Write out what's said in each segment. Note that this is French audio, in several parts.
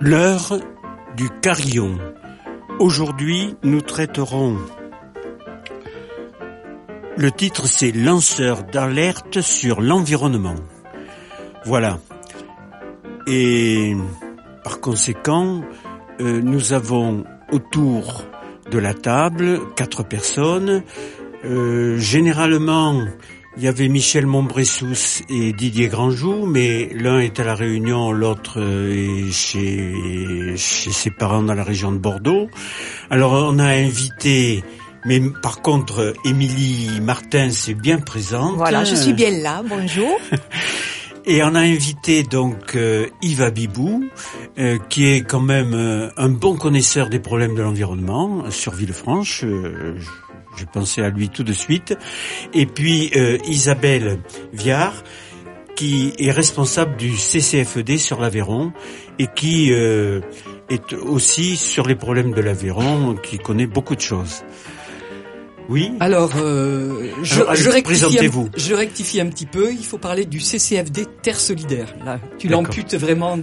L'heure du carillon. Aujourd'hui, nous traiterons... Le titre, c'est « Lanceur d'alerte sur l'environnement ». Voilà. Et par conséquent, nous avons autour de la table 4 personnes. Généralement, il y avait Michel Mombressous et Didier Grandjou, mais l'un est à La Réunion, l'autre est chez ses parents dans la région de Bordeaux. Alors on a invité, mais par contre, Émilie Martin est bien présente. Voilà, je suis bien là, bonjour. Et on a invité donc Yves Abibou, qui est quand même un bon connaisseur des problèmes de l'environnement sur Villefranche. Je pensais à lui tout de suite. Et puis Isabelle Viard, qui est responsable du CCFED sur l'Aveyron et qui est aussi sur les problèmes de l'Aveyron, qui connaît beaucoup de choses. Oui. Alors, présentez-vous. Je rectifie un petit peu. Il faut parler du CCFD Terre Solidaire. Là, tu l'amputes vraiment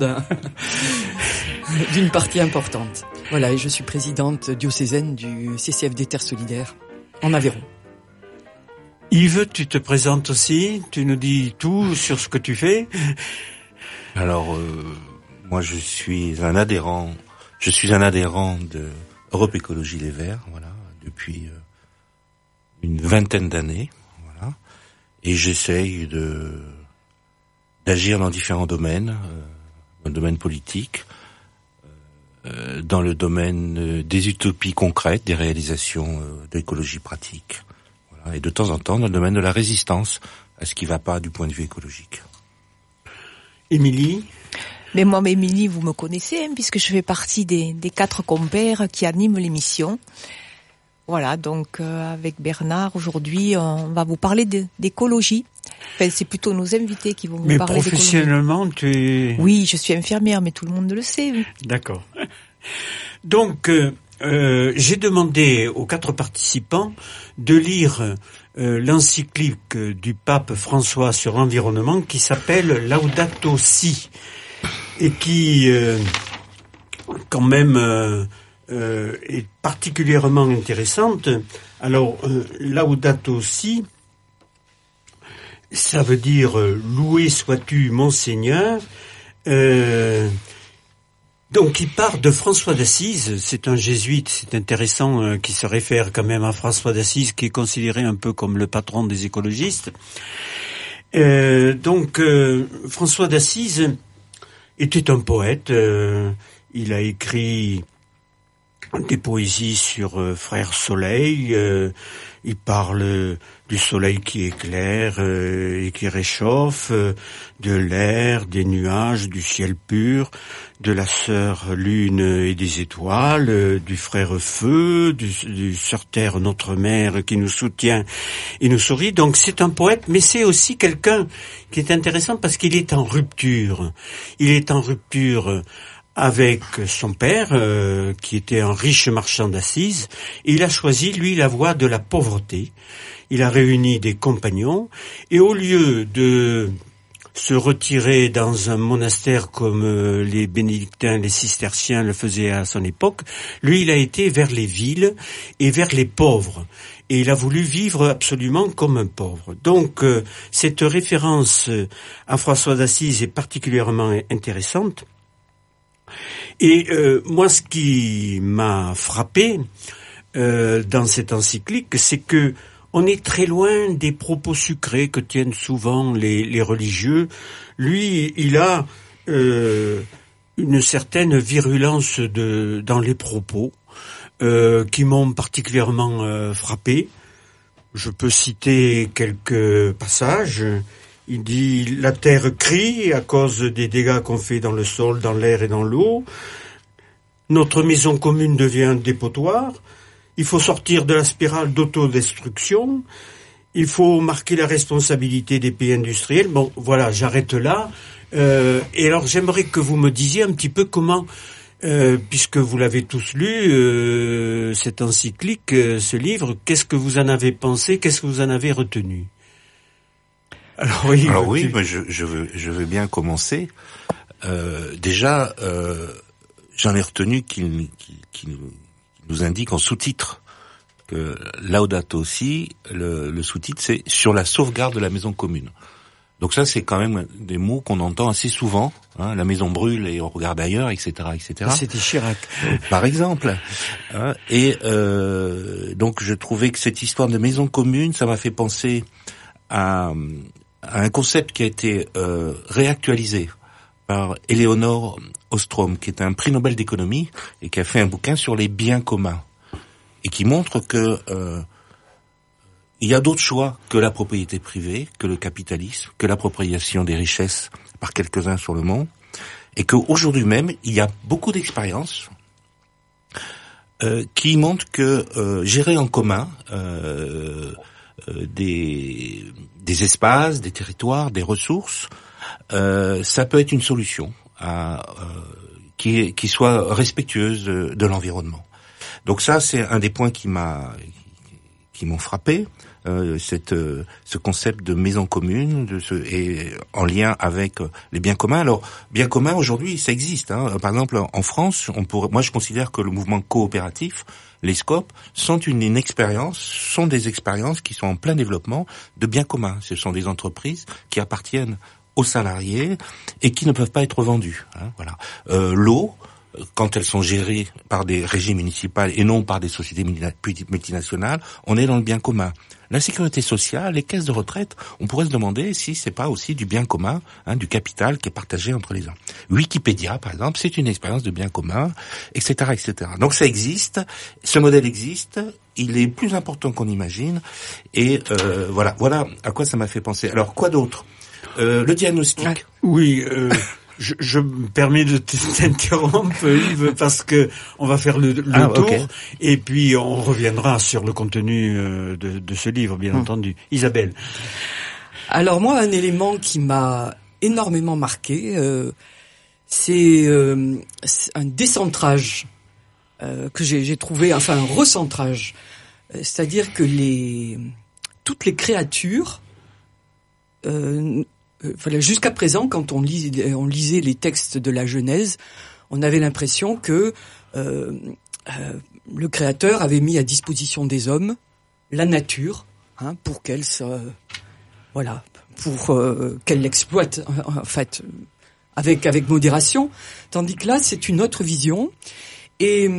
d'une partie importante. Voilà, et je suis présidente diocésaine du CCFD Terre Solidaire en Aveyron. Yves, tu te présentes aussi. Tu nous dis tout sur ce que tu fais. Alors, moi, je suis un adhérent de Europe Écologie Les Verts. Voilà, depuis une vingtaine d'années, voilà, et j'essaye d'agir dans différents domaines, dans le domaine politique, dans le domaine des utopies concrètes, des réalisations d'écologie pratique, voilà, et de temps en temps dans le domaine de la résistance à ce qui va pas du point de vue écologique. Émilie? Mais moi, Émilie, vous me connaissez, puisque je fais partie des 4 compères qui animent l'émission. Voilà, donc avec Bernard, aujourd'hui, on va vous parler d'écologie. Enfin, c'est plutôt nos invités qui vont vous parler d'écologie. Mais professionnellement, tu es... Oui, je suis infirmière, mais tout le monde le sait. Oui. D'accord. Donc, j'ai demandé aux 4 participants de lire l'encyclique du pape François sur l'environnement qui s'appelle Laudato Si et qui, quand même... est particulièrement intéressante. Alors, Laudato Si, ça veut dire loué sois-tu mon Seigneur. Donc, il part de François d'Assise. C'est un jésuite, c'est intéressant, qui se réfère quand même à François d'Assise, qui est considéré un peu comme le patron des écologistes. Donc, François d'Assise était un poète. Il a écrit des poésies sur Frère Soleil. Il parle du soleil qui éclaire et qui réchauffe, de l'air, des nuages, du ciel pur, de la sœur lune et des étoiles, du frère feu, du sœur terre notre mère qui nous soutient et nous sourit. Donc c'est un poète, mais c'est aussi quelqu'un qui est intéressant parce qu'il est en rupture. Il est en rupture avec son père, qui était un riche marchand d'Assise, et il a choisi, lui, la voie de la pauvreté. Il a réuni des compagnons, et au lieu de se retirer dans un monastère comme les bénédictins, les cisterciens le faisaient à son époque, lui, il a été vers les villes et vers les pauvres. Et il a voulu vivre absolument comme un pauvre. Donc, cette référence à François d'Assise est particulièrement intéressante. Et moi, ce qui m'a frappé dans cette encyclique, c'est que on est très loin des propos sucrés que tiennent souvent les religieux. Lui, il a une certaine virulence dans les propos qui m'ont particulièrement frappé. Je peux citer quelques passages. Il dit « La terre crie à cause des dégâts qu'on fait dans le sol, dans l'air et dans l'eau. Notre maison commune devient un dépotoir. Il faut sortir de la spirale d'autodestruction. Il faut marquer la responsabilité des pays industriels. » Bon, voilà, j'arrête là. Et alors, j'aimerais que vous me disiez un petit peu comment, puisque vous l'avez tous lu, cette encyclique, ce livre, qu'est-ce que vous en avez pensé, qu'est-ce que vous en avez retenu ? Alors oui, mais je veux bien commencer. Déjà, j'en ai retenu qu'il nous indique en sous-titre que Laudato Si, le sous-titre, c'est sur la sauvegarde de la maison commune. Donc ça, c'est quand même des mots qu'on entend assez souvent. Hein, la maison brûle et on regarde ailleurs, etc., etc. C'était Chirac. Par exemple. Hein, et donc je trouvais que cette histoire de maison commune, ça m'a fait penser à un concept qui a été réactualisé par Eleonore Ostrom, qui est un prix Nobel d'économie et qui a fait un bouquin sur les biens communs et qui montre que il y a d'autres choix que la propriété privée, que le capitalisme, que l'appropriation des richesses par quelques-uns sur le monde, et qu'aujourd'hui même, il y a beaucoup d'expériences qui montrent que gérer en commun des espaces, des territoires, des ressources, ça peut être une solution qui soit respectueuse de l'environnement. Donc ça, c'est un des points qui m'ont frappé. Ce concept de maison commune, et en lien avec les biens communs. Alors, biens communs aujourd'hui, ça existe. Hein. Par exemple, en France, moi, je considère que le mouvement coopératif, les SCOP, sont sont des expériences qui sont en plein développement de biens communs. Ce sont des entreprises qui appartiennent aux salariés et qui ne peuvent pas être vendues. Hein, voilà. L'eau, quand elles sont gérées par des régies municipales et non par des sociétés multinationales, on est dans le bien commun. La sécurité sociale, les caisses de retraite, on pourrait se demander si c'est pas aussi du bien commun, hein, du capital qui est partagé entre les uns. Wikipédia, par exemple, c'est une expérience de bien commun, etc., etc. Donc ça existe, ce modèle existe, il est plus important qu'on imagine, et voilà à quoi ça m'a fait penser. Alors quoi d'autre ? Le diagnostic. Oui. Je me permets de t'interrompre, Yves, parce que on va faire le tour, okay. Et puis on reviendra sur le contenu de ce livre, bien entendu. Isabelle. Alors moi, un élément qui m'a énormément marqué, c'est un décentrage que j'ai trouvé, enfin un recentrage. C'est-à-dire que toutes les créatures... Voilà, jusqu'à présent, quand on lisait les textes de la Genèse, on avait l'impression que le Créateur avait mis à disposition des hommes la nature, hein, pour qu'elle qu'elle l'exploite, en fait, avec modération. Tandis que là, c'est une autre vision, et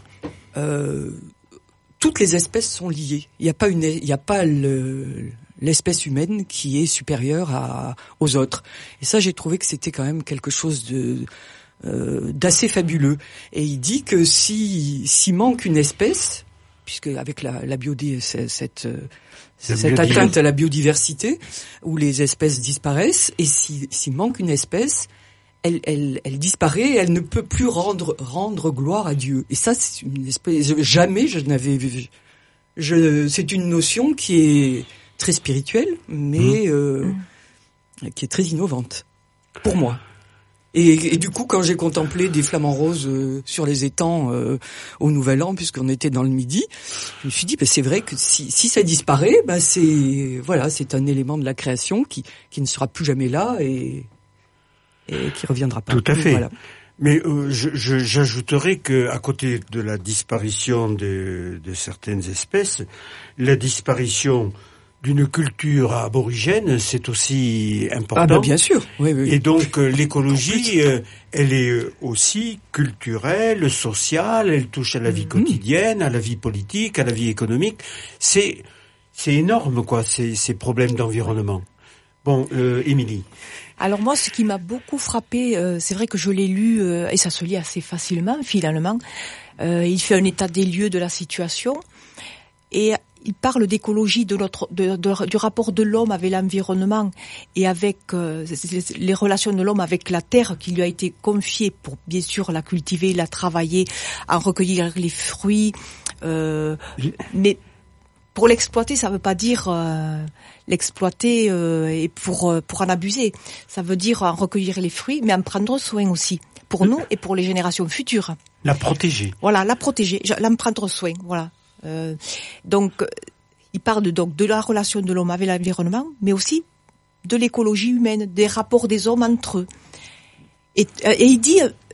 toutes les espèces sont liées. Il n'y a pas l'espèce humaine qui est supérieure aux autres. Et ça, j'ai trouvé que c'était quand même quelque chose d'assez fabuleux. Et il dit que s'il manque une espèce, puisque avec la cette atteinte à la biodiversité, où les espèces disparaissent, et s'il manque une espèce, elle disparaît, elle ne peut plus rendre gloire à Dieu. Et ça, c'est une espèce, jamais je n'avais vu. C'est une notion qui est très spirituelle, mais qui est très innovante pour moi. Et du coup, quand j'ai contemplé des flamants roses sur les étangs au Nouvel An, puisqu'on était dans le Midi, je me suis dit, c'est vrai que si ça disparaît, c'est un élément de la création qui ne sera plus jamais là et qui reviendra pas. Tout à fait. Voilà. Mais j'ajouterais que à côté de la disparition de certaines espèces, la disparition d'une culture aborigène, c'est aussi important. Ah ben bien sûr. Oui. Et donc l'écologie, elle est aussi culturelle, sociale, elle touche à la vie quotidienne, à la vie politique, à la vie économique. C'est énorme, quoi, ces problèmes d'environnement. Bon, Émilie. Alors moi, ce qui m'a beaucoup frappé, c'est vrai que je l'ai lu, et ça se lit assez facilement, finalement. Il fait un état des lieux de la situation, et il parle d'écologie, du rapport de l'homme avec l'environnement et avec les relations de l'homme avec la terre qui lui a été confiée pour bien sûr la cultiver, la travailler, en recueillir les fruits. Mais pour l'exploiter, ça veut pas dire l'exploiter et pour en abuser. Ça veut dire en recueillir les fruits, mais en prendre soin aussi pour nous et pour les générations futures. La protéger. Voilà, la protéger, l'en prendre soin. Voilà. Donc, il parle de la relation de l'homme avec l'environnement, mais aussi de l'écologie humaine, des rapports des hommes entre eux. Et il dit,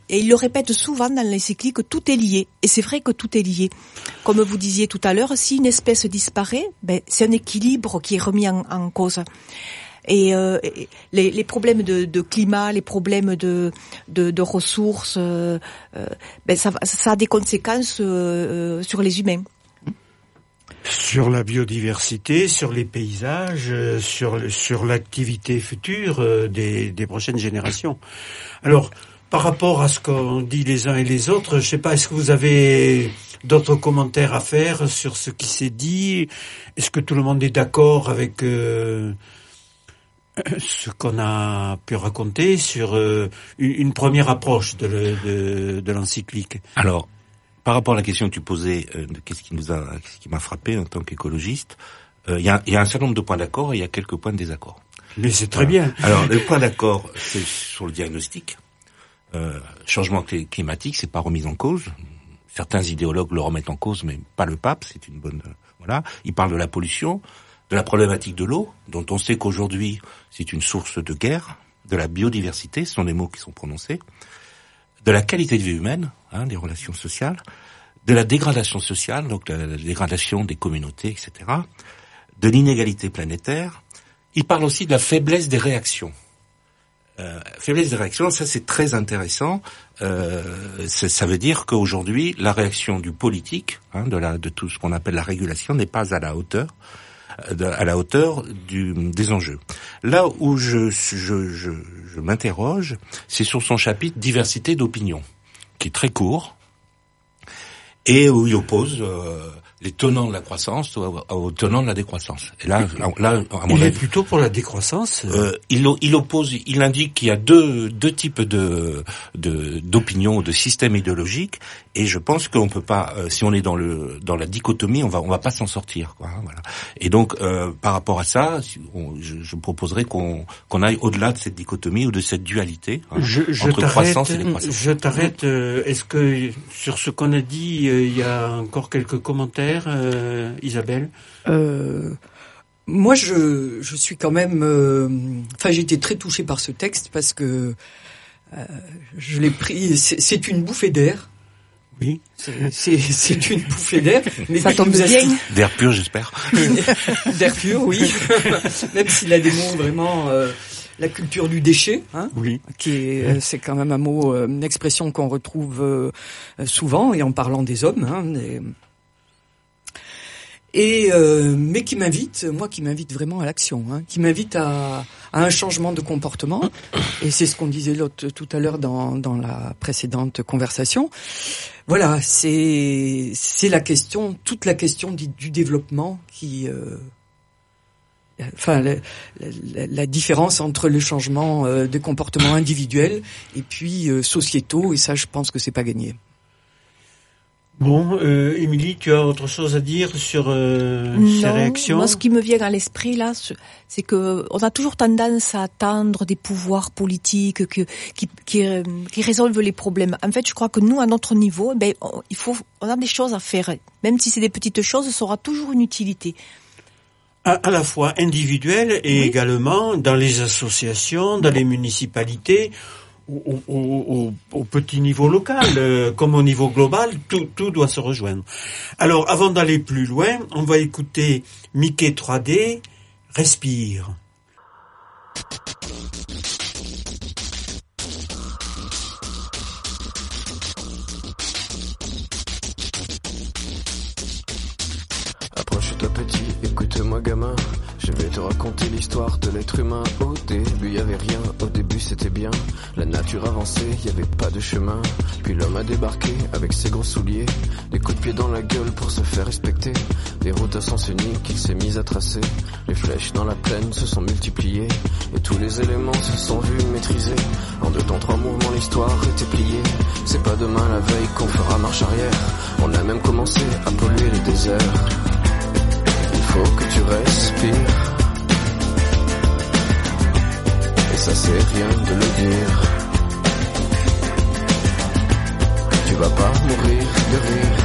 Et il le répète souvent dans l'encyclique, tout est lié. Et c'est vrai que tout est lié. Comme vous disiez tout à l'heure, si une espèce disparaît, c'est un équilibre qui est remis en cause. Et les problèmes de climat, les problèmes de ressources, ça a des conséquences sur les humains. Sur la biodiversité, sur les paysages, sur l'activité future des prochaines générations. Alors, par rapport à ce qu'on dit les uns et les autres, je sais pas, est-ce que vous avez d'autres commentaires à faire sur ce qui s'est dit? Est-ce que tout le monde est d'accord avec ce qu'on a pu raconter sur une première approche de l'encyclique? Alors, par rapport à la question que tu posais, qu'est-ce qui m'a frappé en tant qu'écologiste, il y a un certain nombre de points d'accord et il y a quelques points de désaccord. Mais c'est très bien. Alors, le point d'accord, c'est sur le diagnostic. Changement climatique, c'est pas remis en cause. Certains idéologues le remettent en cause, mais pas le pape. C'est une bonne, voilà. Il parle de la pollution, de la problématique de l'eau, dont on sait qu'aujourd'hui c'est une source de guerre, de la biodiversité, ce sont les mots qui sont prononcés, de la qualité de vie humaine, des relations sociales, de la dégradation sociale, donc la dégradation des communautés, etc., de l'inégalité planétaire. Il parle aussi de la faiblesse des réactions. Faiblesse des réactions, ça c'est très intéressant. Ça veut dire qu'aujourd'hui, la réaction du politique, de tout ce qu'on appelle la régulation, n'est pas à la hauteur des enjeux. Là où je m'interroge, c'est sur son chapitre diversité d'opinion, qui est très court et où il oppose les tenants de la croissance aux tenants de la décroissance. Et là, à mon avis, est plutôt pour la décroissance. Il oppose, il indique qu'il y a deux types d'opinions, de systèmes idéologiques, et je pense qu'on peut pas, si on est dans la dichotomie, on va pas s'en sortir, quoi. Voilà. Et donc, par rapport à ça, je proposerais qu'on aille au-delà de cette dichotomie ou de cette dualité entre croissance et décroissance. Je t'arrête. Est-ce que sur ce qu'on a dit, il y a encore quelques commentaires? Isabelle? Moi, je suis quand même... j'ai été très touchée par ce texte parce que je l'ai pris... C'est une bouffée d'air. Oui. C'est une bouffée d'air. Mais ça tombe bien. D'air pur, j'espère. D'air pur, oui. Même s'il a des mots vraiment... la culture du déchet, oui, c'est quand même un mot, une expression qu'on retrouve souvent, et en parlant des hommes, mais qui m'invite vraiment à l'action, qui m'invite à un changement de comportement, et c'est ce qu'on disait tout à l'heure dans la précédente conversation. Voilà, c'est toute la question du développement qui la différence entre le changement de comportement individuel et puis sociétaux, et ça, je pense que c'est pas gagné. Bon, Émilie, tu as autre chose à dire sur ces réactions? Moi, ce qui me vient à l'esprit là, c'est que on a toujours tendance à attendre des pouvoirs politiques qui résolvent les problèmes. En fait, je crois que nous, à notre niveau, on a des choses à faire, même si c'est des petites choses, ça aura toujours une utilité. À la fois individuelle et également dans les associations, dans les municipalités, au petit niveau local, comme au niveau global, tout doit se rejoindre. Alors, avant d'aller plus loin, on va écouter Mickey 3D, Respire. Approche-toi petit, écoute-moi gamin. Je vais te raconter l'histoire de l'être humain. Au début y avait rien, au début c'était bien. La nature avançait, y avait pas de chemin. Puis l'homme a débarqué avec ses gros souliers, des coups de pied dans la gueule pour se faire respecter. Des routes à sens unique qu'il s'est mis à tracer. Les flèches dans la plaine se sont multipliées, et tous les éléments se sont vus maîtrisés. En 2 temps 3 mouvements l'histoire était pliée. C'est pas demain la veille qu'on fera marche arrière. On a même commencé à polluer les déserts. Faut que tu respires, et ça c'est rien de le dire. Tu vas pas mourir de rire,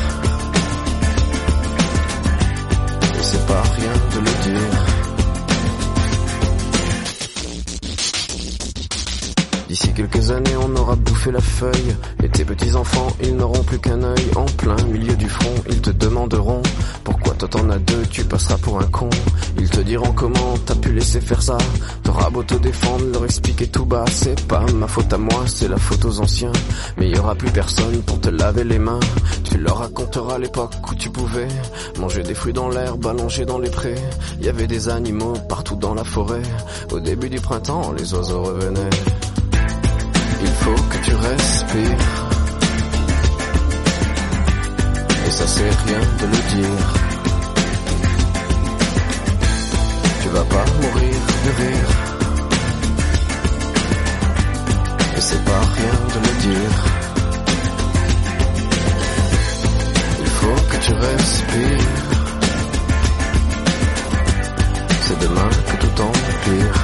et c'est pas rien de le dire. D'ici quelques années on aura bouffé la feuille, et tes petits-enfants ils n'auront plus qu'un œil. En plein milieu du front ils te demanderont pourquoi toi t'en as deux, tu passeras pour un con. Ils te diront comment t'as pu laisser faire ça. T'auras beau te défendre, leur expliquer tout bas, c'est pas ma faute à moi, c'est la faute aux anciens. Mais y aura plus personne pour te laver les mains. Tu leur raconteras l'époque où tu pouvais manger des fruits dans l'herbe, allongés dans les prés. Y avait des animaux partout dans la forêt. Au début du printemps, les oiseaux revenaient. Il faut que tu respires, et ça c'est rien de le dire. Tu vas pas mourir de rire, et c'est pas rien de le dire. Il faut que tu respires, c'est demain que tout empire.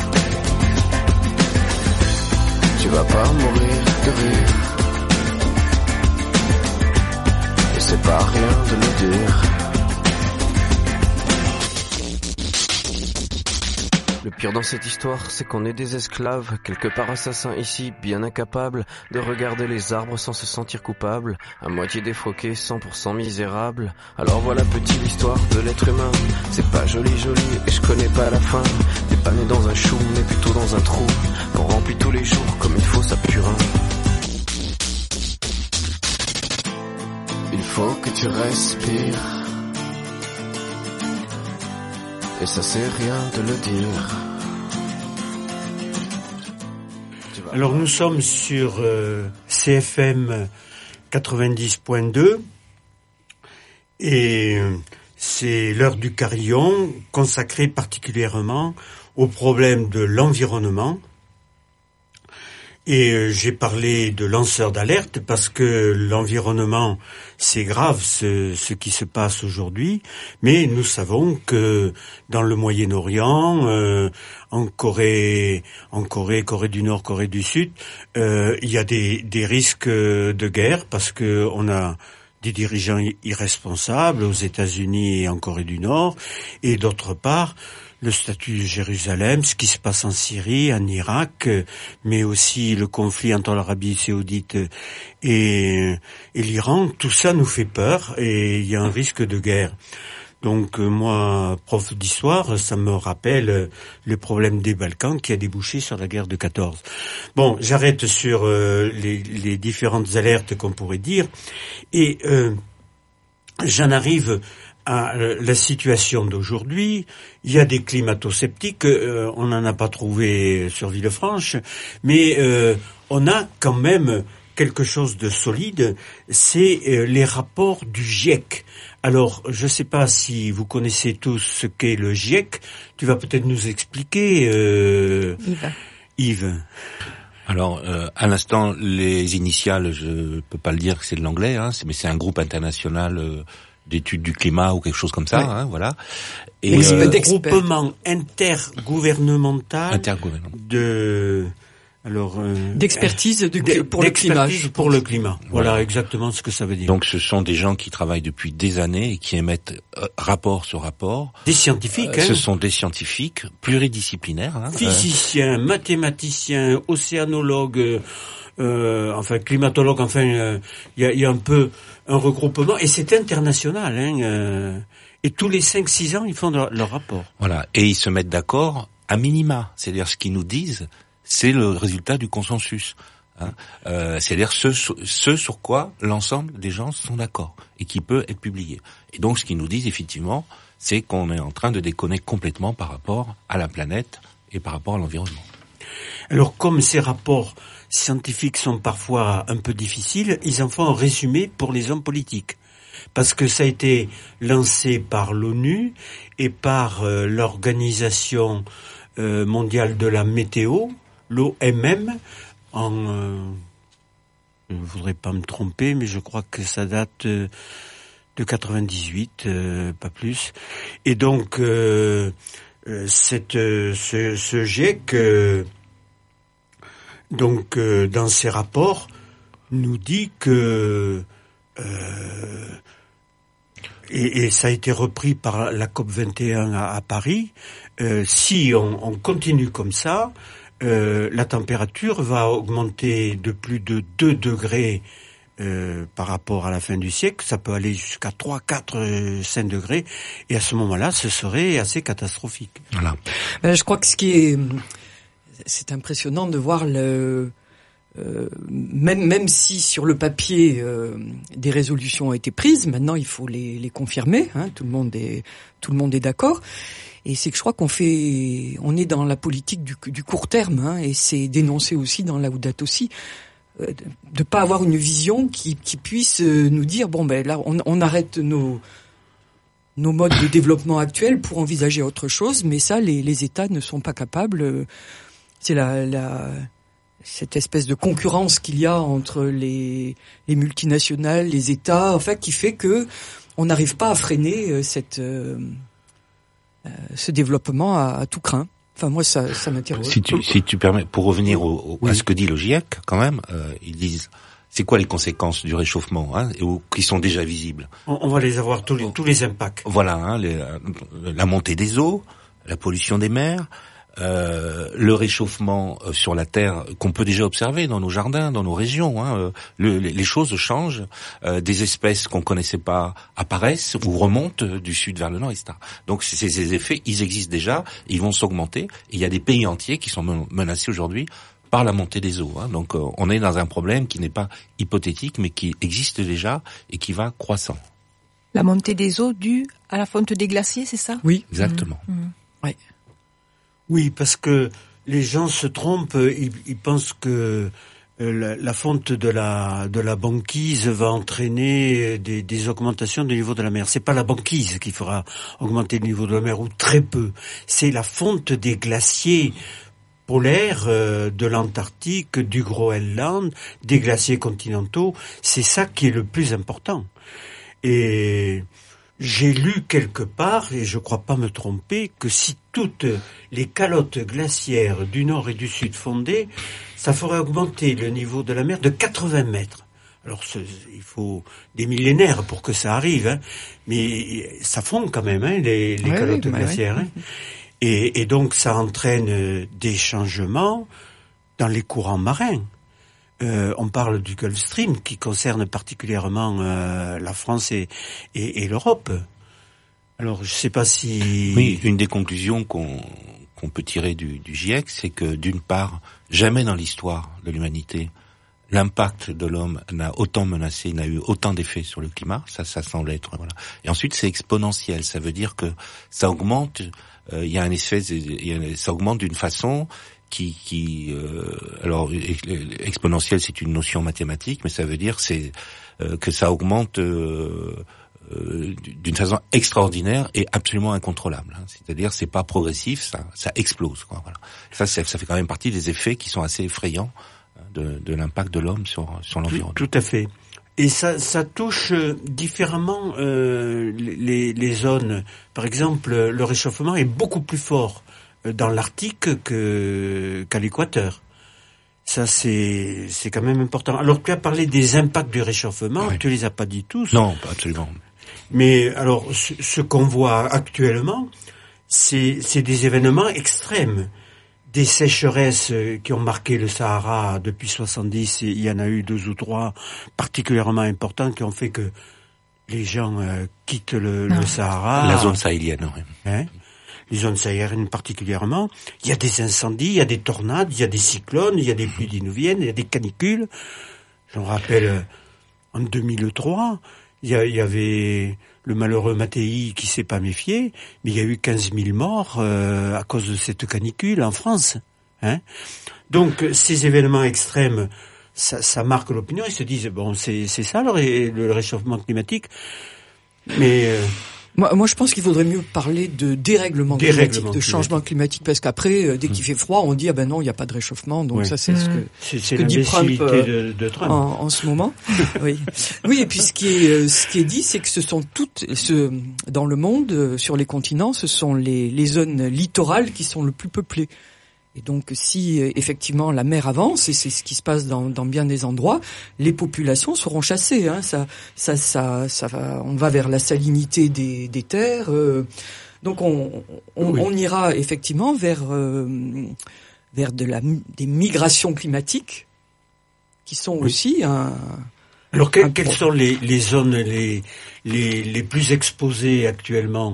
Tu vas pas mourir de rire, et c'est pas rien de le dire. Le pire dans cette histoire, c'est qu'on est des esclaves, quelque part assassins ici, bien incapables de regarder les arbres sans se sentir coupables, à moitié défroqués, 100% misérables. Alors voilà petite l'histoire de l'être humain, c'est pas joli et je connais pas la fin. T'es pas né dans un chou, mais plutôt dans un trou, qu'on remplit tous les jours comme il faut sa purin. Il faut que tu respires, et ça c'est rien de le dire. Alors nous sommes sur CFM 90.2 et c'est l'heure du carillon consacrée particulièrement au problème de l'environnement. Et j'ai parlé de lanceurs d'alerte parce que l'environnement, c'est grave ce qui se passe aujourd'hui, mais nous savons que dans le Moyen-Orient, en Corée du Nord, Corée du Sud, il y a des risques de guerre parce que on a des dirigeants irresponsables aux États-Unis et en Corée du Nord, et d'autre part, le statut de Jérusalem, ce qui se passe en Syrie, en Irak, mais aussi le conflit entre l'Arabie Saoudite et l'Iran, tout ça nous fait peur et il y a un risque de guerre. Donc moi, prof d'histoire, ça me rappelle le problème des Balkans qui a débouché sur la guerre de 14. Bon, j'arrête sur les différentes alertes qu'on pourrait dire et j'en arrive à la situation d'aujourd'hui. Il y a des climato-sceptiques, on n'en a pas trouvé sur Villefranche, mais on a quand même quelque chose de solide, c'est les rapports du GIEC. Alors, je ne sais pas si vous connaissez tous ce qu'est le GIEC, tu vas peut-être nous expliquer, Yves. Alors, à l'instant, les initiales, je peux pas le dire que c'est de l'anglais, mais c'est un groupe international d'études du climat ou quelque chose comme ça, ouais. Voilà. Et groupement intergouvernemental d'expertise pour le climat. Voilà exactement ce que ça veut dire. Donc ce sont des gens qui travaillent depuis des années et qui émettent rapport sur rapport. Des scientifiques. Ce sont des scientifiques pluridisciplinaires. Physiciens, mathématiciens, océanologues. Climatologue, il y a un peu un regroupement, et c'est international, et tous les 5-6 ans, ils font leur rapport. Voilà, et ils se mettent d'accord à minima, c'est-à-dire ce qu'ils nous disent, c'est le résultat du consensus. C'est-à-dire ce sur quoi l'ensemble des gens sont d'accord, et qui peut être publié. Et donc ce qu'ils nous disent, effectivement, c'est qu'on est en train de déconner complètement par rapport à la planète et par rapport à l'environnement. Alors comme ces rapports scientifiques sont parfois un peu difficiles, ils en font un résumé pour les hommes politiques. Parce que ça a été lancé par l'ONU et par l'Organisation mondiale de la météo, l'OMM, je ne voudrais pas me tromper, mais je crois que ça date de 98, pas plus. Et donc, ce GIEC... dans ses rapports, nous dit que et ça a été repris par la COP 21 à Paris. Si on continue comme ça, la température va augmenter de plus de 2 degrés par rapport à la fin du siècle. Ça peut aller jusqu'à 3, 4, 5 degrés. Et à ce moment-là, ce serait assez catastrophique. Voilà. Je crois que c'est impressionnant de voir même si sur le papier des résolutions ont été prises, maintenant il faut les confirmer. Tout le monde est d'accord. Et c'est que je crois on est dans la politique du court terme, et c'est dénoncé aussi dans Laudato Si, de pas avoir une vision qui puisse nous dire là on arrête nos modes de développement actuels pour envisager autre chose, mais ça les États ne sont pas capables. C'est cette espèce de concurrence qu'il y a entre les multinationales, les États, qui fait que on n'arrive pas à freiner ce développement à tout crin. Moi, ça m'intéresse. Si tu permets, pour revenir à ce que dit le GIEC, quand même, ils disent, c'est quoi les conséquences du réchauffement, qui sont déjà visibles? On va les avoir tous les impacts. Voilà, la montée des eaux, la pollution des mers, le réchauffement sur la terre qu'on peut déjà observer dans nos jardins, dans nos régions. Les choses changent, des espèces qu'on connaissait pas apparaissent ou remontent du sud vers le nord, etc. Donc ces effets, ils existent déjà, ils vont s'augmenter. Et il y a des pays entiers qui sont menacés aujourd'hui par la montée des eaux. Donc on est dans un problème qui n'est pas hypothétique, mais qui existe déjà et qui va croissant. La montée des eaux due à la fonte des glaciers, c'est ça? Oui, exactement. Ouais. Oui, parce que les gens se trompent, ils pensent que la fonte de la banquise va entraîner des augmentations du niveau de la mer. C'est pas la banquise qui fera augmenter le niveau de la mer, ou très peu. C'est la fonte des glaciers polaires de l'Antarctique, du Groenland, des glaciers continentaux. C'est ça qui est le plus important. Et j'ai lu quelque part, et je crois pas me tromper, que si toutes les calottes glaciaires du nord et du sud fondaient, ça ferait augmenter le niveau de la mer de 80 mètres. Alors il faut des millénaires pour que ça arrive, mais ça fond quand même, les calottes glaciaires. Et donc ça entraîne des changements dans les courants marins. On parle du Gulf Stream qui concerne particulièrement la France et l'Europe. Alors, je sais pas si... Oui, une des conclusions qu'on peut tirer du GIEC, c'est que d'une part, jamais dans l'histoire de l'humanité, l'impact de l'homme n'a autant menacé, n'a eu autant d'effets sur le climat. Ça semble être, voilà. Et ensuite, c'est exponentiel. Ça veut dire que ça augmente, ça augmente d'une façon alors exponentielle, c'est une notion mathématique, mais ça veut dire que ça augmente d'une façon extraordinaire et absolument incontrôlable. C'est-à-dire, c'est pas progressif, ça explose, quoi. Voilà. Ça fait quand même partie des effets qui sont assez effrayants de l'impact de l'homme sur l'environnement. Tout à fait. Et ça touche différemment les zones. Par exemple, le réchauffement est beaucoup plus fort dans l'Arctique qu'à l'équateur. Ça, c'est quand même important. Alors, tu as parlé des impacts du réchauffement, tu les as pas dit tous. Non, absolument. Mais alors, ce qu'on voit actuellement, c'est des événements extrêmes. Des sécheresses qui ont marqué le Sahara depuis 70, il y en a eu 2 ou 3 particulièrement importantes qui ont fait que les gens quittent le Sahara. La zone sahélienne, oui. Les zones sahéliennes particulièrement. Il y a des incendies, il y a des tornades, il y a des cyclones, il y a des pluies diluviennes, il y a des canicules. J'en rappelle, en 2003, il y avait le malheureux Mattei qui s'est pas méfié, mais il y a eu 15 000 morts à cause de cette canicule en France. Donc ces événements extrêmes, ça marque l'opinion. Ils se disent bon, c'est ça le réchauffement climatique. Mais moi, je pense qu'il vaudrait mieux parler de dérèglement climatique, de changement climatique, parce qu'après, dès qu'il fait froid, on dit non, il n'y a pas de réchauffement. Donc ça, c'est ce que dit Trump, de Trump. En ce moment. Oui. Et puis ce qui est dit, c'est que ce sont dans le monde, sur les continents, ce sont les zones littorales qui sont le plus peuplées. Et donc, si effectivement la mer avance, et c'est ce qui se passe dans bien des endroits, les populations seront chassées. On va vers la salinité des terres. Donc, on ira effectivement vers vers des migrations climatiques qui sont aussi un... Alors quelles sont les zones les plus exposées actuellement?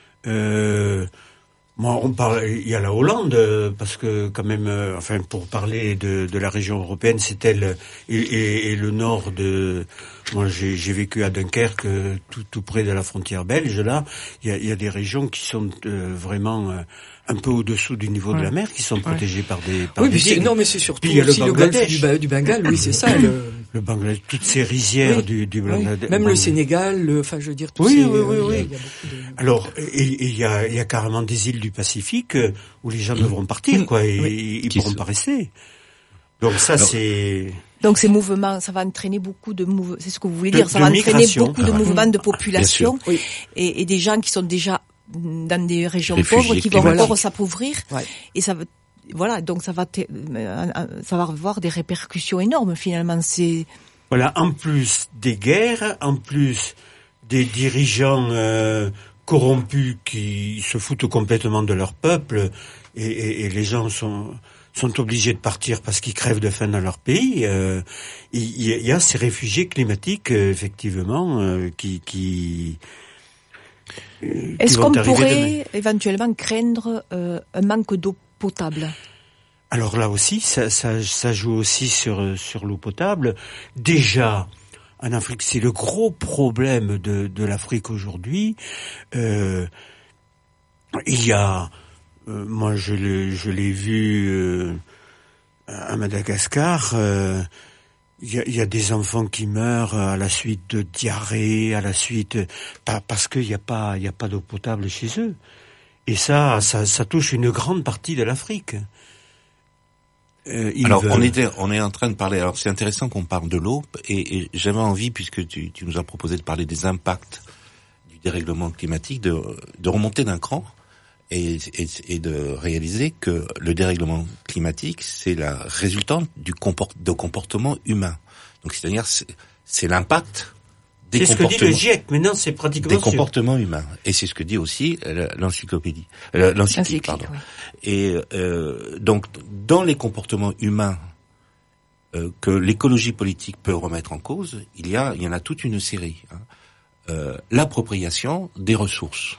Moi, il y a la Hollande, parce que quand même, pour parler de la région européenne, c'est elle et le nord de. Moi, j'ai vécu à Dunkerque, tout près de la frontière belge. Là, il y a des régions qui sont vraiment un peu au-dessous du niveau de la mer, qui sont protégées par des. Non, mais c'est surtout aussi le golfe du Bengale. Oui, c'est ça. Le Bangladesh, toutes ces rizières du Bangladesh. Même le Sénégal, je veux dire, tous oui. Il y a beaucoup de... Alors, il y a carrément des îles du Pacifique où les gens devront partir, quoi, et ils pourront pas rester. Donc ça, c'est... Donc ces mouvements, ça va entraîner beaucoup de mouvements, c'est ce que vous voulez dire, ça va entraîner beaucoup de mouvements de population et des gens qui sont déjà dans des régions pauvres qui vont encore s'appauvrir. Et ça va... Voilà, donc ça va avoir des répercussions énormes finalement. Voilà, en plus des guerres, en plus des dirigeants corrompus qui se foutent complètement de leur peuple, et les gens sont obligés de partir parce qu'ils crèvent de faim dans leur pays. Il y a ces réfugiés climatiques effectivement qui Est-ce qu'on pourrait éventuellement craindre un manque d'eau potable? Alors là aussi, ça joue aussi sur l'eau potable. Déjà, en Afrique, c'est le gros problème de l'Afrique aujourd'hui. Il y a, moi je l'ai vu à Madagascar. Il y a des enfants qui meurent à la suite de diarrhée, parce qu'il y a pas d'eau potable chez eux. Et ça touche une grande partie de l'Afrique. Alors, on est en train de parler. Alors, c'est intéressant qu'on parle de l'eau, et j'avais envie, puisque tu nous as proposé de parler des impacts du dérèglement climatique, de remonter d'un cran et de réaliser que le dérèglement climatique, c'est la résultante de comportements humains. Donc, c'est-à-dire, c'est l'impact des comportements. C'est ce que dit le GIEC. Maintenant, c'est pratiquement des comportements humains. Et c'est ce que dit aussi l'encyclique, pardon. Oui. Et donc, dans les comportements humains que l'écologie politique peut remettre en cause, il y en a toute une série. L'appropriation des ressources.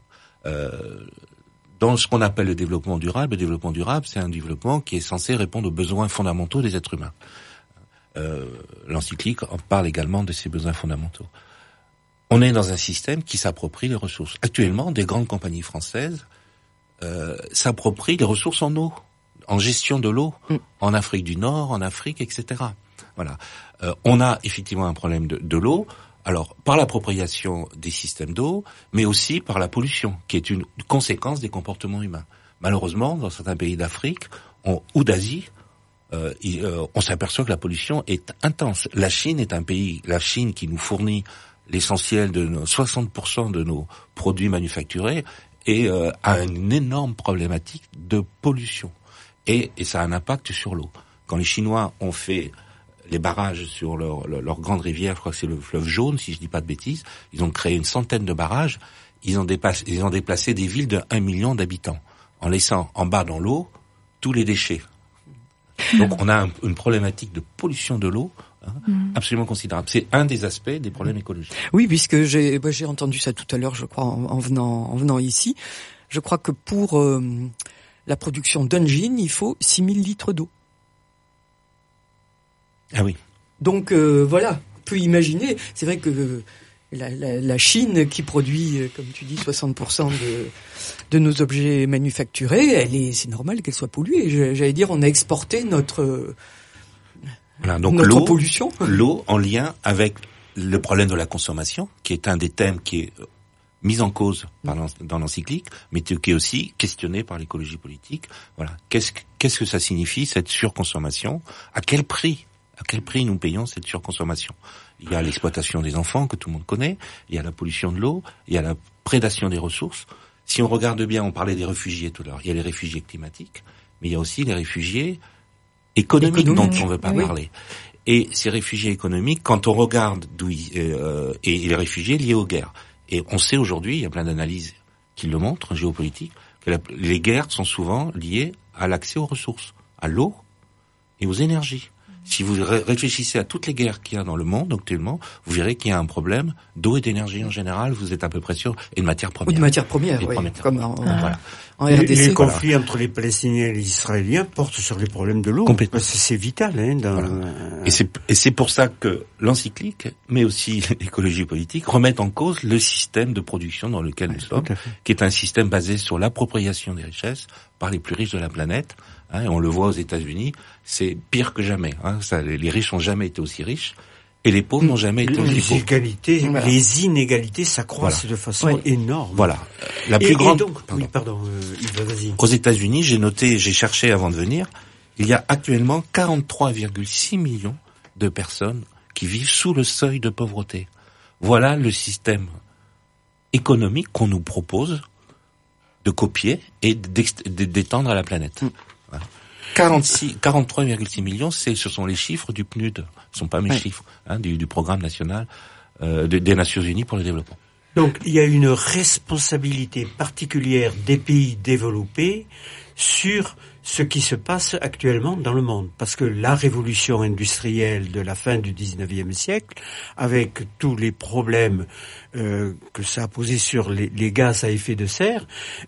Dans ce qu'on appelle le développement durable, c'est un développement qui est censé répondre aux besoins fondamentaux des êtres humains. L'encyclique en parle également de ces besoins fondamentaux. On est dans un système qui s'approprie les ressources. Actuellement, des grandes compagnies françaises s'approprient les ressources en eau, en gestion de l'eau, en Afrique du Nord, en Afrique, etc. Voilà. On a effectivement un problème de l'eau, alors par l'appropriation des systèmes d'eau, mais aussi par la pollution, qui est une conséquence des comportements humains. Malheureusement, dans certains pays d'Afrique ou d'Asie, on s'aperçoit que la pollution est intense. La Chine qui nous fournit l'essentiel de 60% de nos produits manufacturés, et a une énorme problématique de pollution. Et ça a un impact sur l'eau. Quand les Chinois ont fait les barrages sur leur grande rivière, je crois que c'est le fleuve Jaune, si je dis pas de bêtises, ils ont créé une centaine de barrages, ils ont déplacé des villes de 1 million d'habitants, en laissant en bas dans l'eau tous les déchets. Donc on a une problématique de pollution de l'eau absolument considérable. C'est un des aspects des problèmes écologiques. Oui, puisque j'ai entendu ça tout à l'heure, je crois, en venant ici. Je crois que pour la production d'un gin, il faut 6000 litres d'eau. Ah oui. Donc voilà, on peut imaginer. C'est vrai que la Chine, qui produit, comme tu dis, 60% de nos objets manufacturés, c'est normal qu'elle soit polluée. J'allais dire, on a exporté notre pollution. L'eau en lien avec le problème de la consommation, qui est un des thèmes qui est mis en cause dans l'encyclique, mais qui est aussi questionné par l'écologie politique. Voilà. Qu'est-ce que ça signifie, cette surconsommation? À quel prix nous payons cette surconsommation? Il y a l'exploitation des enfants, que tout le monde connaît, il y a la pollution de l'eau, il y a la prédation des ressources. Si on regarde bien, on parlait des réfugiés tout à l'heure, il y a les réfugiés climatiques, mais il y a aussi les réfugiés économiques dont on veut pas parler. Et ces réfugiés économiques, quand on regarde et les réfugiés liés aux guerres, et on sait aujourd'hui, il y a plein d'analyses qui le montrent, géopolitiques, que les guerres sont souvent liées à l'accès aux ressources, à l'eau et aux énergies. Si vous réfléchissez à toutes les guerres qu'il y a dans le monde actuellement, vous verrez qu'il y a un problème d'eau et d'énergie en général, vous êtes à peu près sûr, et de matières premières. Ou de matières premières, oui, comme voilà. En RDC. Les conflits entre les Palestiniens et les Israéliens portent sur les problèmes de l'eau. Complètement. Parce que c'est vital. Et c'est pour ça que l'encyclique, mais aussi l'écologie politique, remettent en cause le système de production dans lequel nous sommes, qui est un système basé sur l'appropriation des richesses par les plus riches de la planète. Et on le voit aux États-Unis, c'est pire que jamais. Les riches n'ont jamais été aussi riches et les pauvres n'ont jamais été aussi pauvres. Les inégalités s'accroissent de façon énorme. Voilà. La plus grande. Et donc, Yves, vas-y. Aux États-Unis, j'ai cherché avant de venir, il y a actuellement 43,6 millions de personnes qui vivent sous le seuil de pauvreté. Voilà le système économique qu'on nous propose de copier et d'étendre à la planète. 43,6 millions, ce sont les chiffres du PNUD, ce sont pas mes chiffres, du programme national des Nations Unies pour le développement. Donc il y a une responsabilité particulière des pays développés sur ce qui se passe actuellement dans le monde, parce que la révolution industrielle de la fin du 19e siècle, avec tous les problèmes que ça a posé sur les gaz à effet de serre,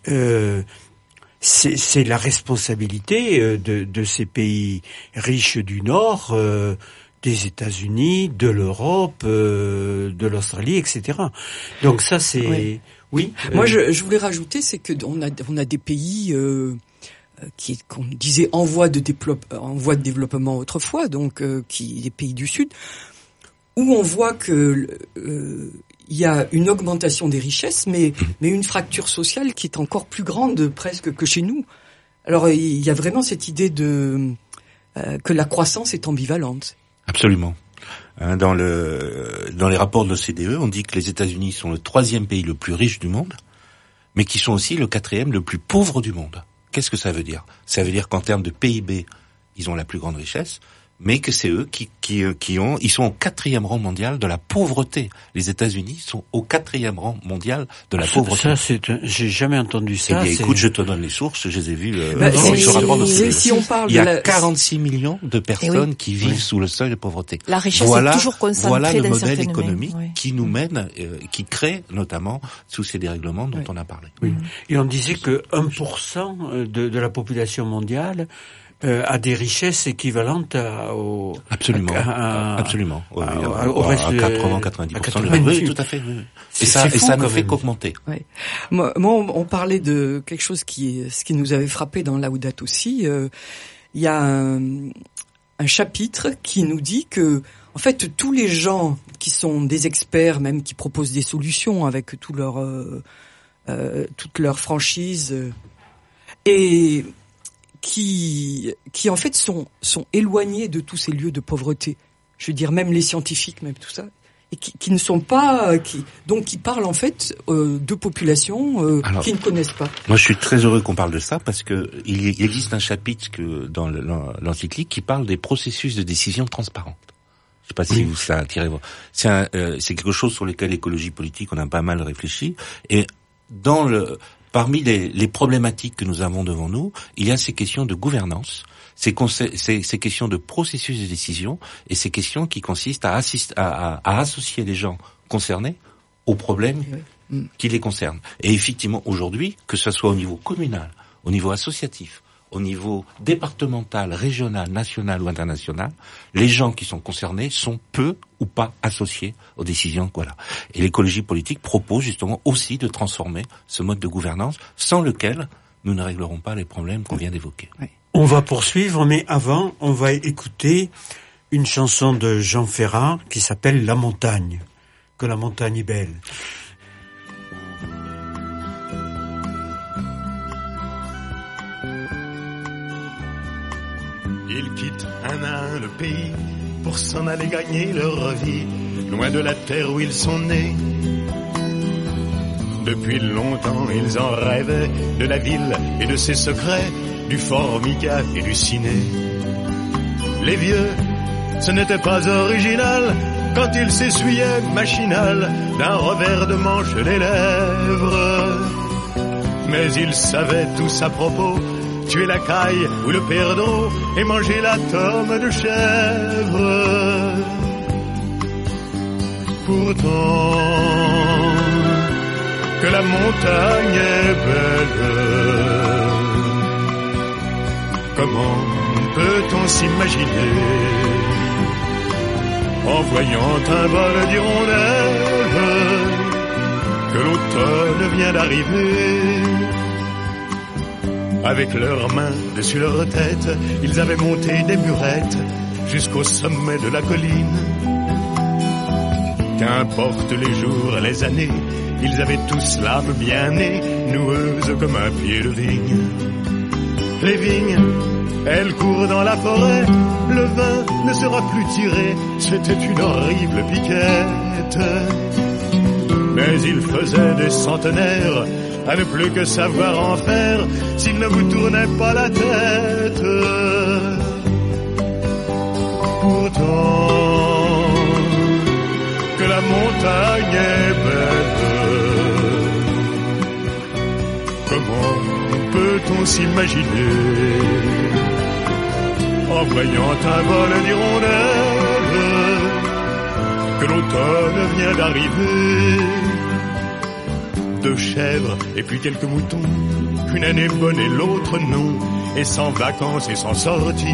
c'est la responsabilité de ces pays riches du Nord, des États-Unis, de l'Europe, de l'Australie, etc. Donc ça, c'est... Oui. Moi, je voulais rajouter, c'est que on a des pays qu'on disait en voie de développement autrefois, donc des pays du Sud, où on voit que il y a une augmentation des richesses, mais une fracture sociale qui est encore plus grande presque que chez nous. Alors il y a vraiment cette idée que la croissance est ambivalente. Absolument. Dans les rapports de l'OCDE, on dit que les États-Unis sont le 3e pays le plus riche du monde, mais qui sont aussi le 4e le plus pauvre du monde. Qu'est-ce que ça veut dire? Ça veut dire qu'en termes de PIB, ils ont la plus grande richesse, mais que c'est eux ils sont au 4e rang mondial de la pauvreté. Les États-Unis sont au 4e rang mondial de la pauvreté. J'ai jamais entendu ça. Eh bien, écoute, je te donne les sources, je les ai vues si on parle il y a 46 millions de personnes qui vivent sous le seuil de pauvreté. La richesse est toujours concentrée. Voilà le modèle économique qui nous mène, qui crée notamment sous ces dérèglements dont on a parlé. Oui. Et on disait que 1% de la population mondiale a des richesses équivalentes au reste 80-90%. Oui, tout à fait. Oui. Et ça ne fait qu'augmenter. Ouais. Moi, on parlait de quelque chose ce qui nous avait frappé dans Laudato Si. Il y a un chapitre qui nous dit que, en fait, tous les gens qui sont des experts, même qui proposent des solutions avec toute leur franchise et qui en fait sont éloignés de tous ces lieux de pauvreté. Je veux dire, même les scientifiques, même tout ça, et qui ne sont pas, qui parlent en fait de populations qui ne connaissent pas. Moi, je suis très heureux qu'on parle de ça parce que il existe un chapitre dans l'encyclique qui parle des processus de décision transparente. Je sais pas si ça a attiré. C'est quelque chose sur lequel l'écologie politique on a pas mal réfléchi et parmi les problématiques que nous avons devant nous, il y a ces questions de gouvernance, ces questions de processus de décision et ces questions qui consistent à associer les gens concernés aux problèmes qui les concernent. Et effectivement, aujourd'hui, que ce soit au niveau communal, au niveau associatif, au niveau départemental, régional, national ou international, les gens qui sont concernés sont peu ou pas associés aux décisions. Voilà. Et l'écologie politique propose justement aussi de transformer ce mode de gouvernance sans lequel nous ne réglerons pas les problèmes qu'on vient d'évoquer. Oui. On va poursuivre, mais avant, on va écouter une chanson de Jean Ferrat qui s'appelle « La montagne ». Que la montagne est belle. Ils quittent un à un le pays pour s'en aller gagner leur vie, loin de la terre où ils sont nés. Depuis longtemps, ils en rêvaient de la ville et de ses secrets, du Formica et du ciné. Les vieux, ce n'était pas original quand ils s'essuyaient machinal d'un revers de manche les lèvres. Mais ils savaient tous à propos tuer la caille ou le perdreau et manger la tome de chèvre. Pourtant, que la montagne est belle, comment peut-on s'imaginer en voyant un vol d'hirondelles que l'automne vient d'arriver? Avec leurs mains dessus leur tête, ils avaient monté des murettes jusqu'au sommet de la colline. Qu'importe les jours, les années, ils avaient tous l'âme bien née, noueuse comme un pied de vigne. Les vignes, elles courent dans la forêt, le vin ne sera plus tiré, c'était une horrible piquette. Mais il faisait des centenaires à ne plus que savoir en faire s'il ne vous tournait pas la tête. Pourtant, que la montagne est belle, comment peut-on s'imaginer en voyant un vol d'hirondelles que l'automne vient d'arriver? 2 chèvres et puis quelques moutons, une année bonne et l'autre non, et sans vacances et sans sortie.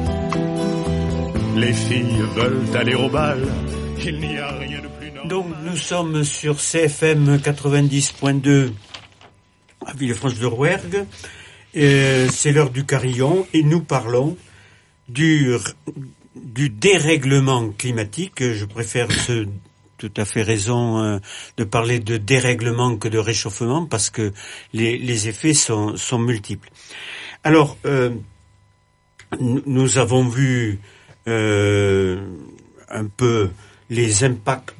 Les filles veulent aller au bal, il n'y a rien de plus normal. Donc nous sommes sur CFM 90.2 à Villefranche-de-Rouergue. C'est l'heure du carillon et nous parlons du dérèglement climatique. Je préfère tout à fait raison de parler de dérèglement que de réchauffement parce que les effets sont multiples. Alors, nous avons vu un peu les impacts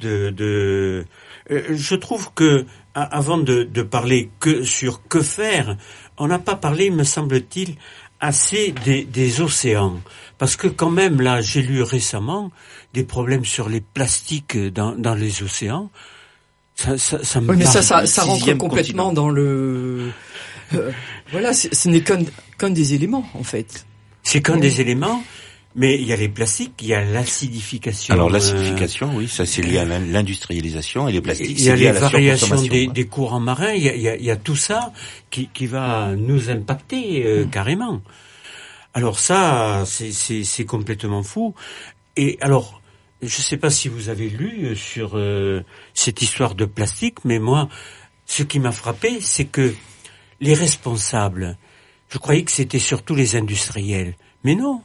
je trouve que avant de parler sur que faire, on n'a pas parlé, me semble-t-il, assez des océans. Parce que quand même, là, j'ai lu récemment des problèmes sur les plastiques dans les océans. Ça me oui, mais parle. ça rentre complètement dans le... voilà, ce n'est qu'un des éléments, en fait. C'est qu'un des éléments, mais il y a les plastiques, il y a l'acidification. Alors l'acidification, oui, ça c'est lié à l'industrialisation, et les plastiques, c'est lié à la variation surconsommation. des courants marins, il y a tout ça qui va nous impacter carrément. Alors ça, c'est complètement fou. Et alors, je sais pas si vous avez lu sur cette histoire de plastique, mais moi, ce qui m'a frappé, c'est que les responsables, je croyais que c'était surtout les industriels, mais non.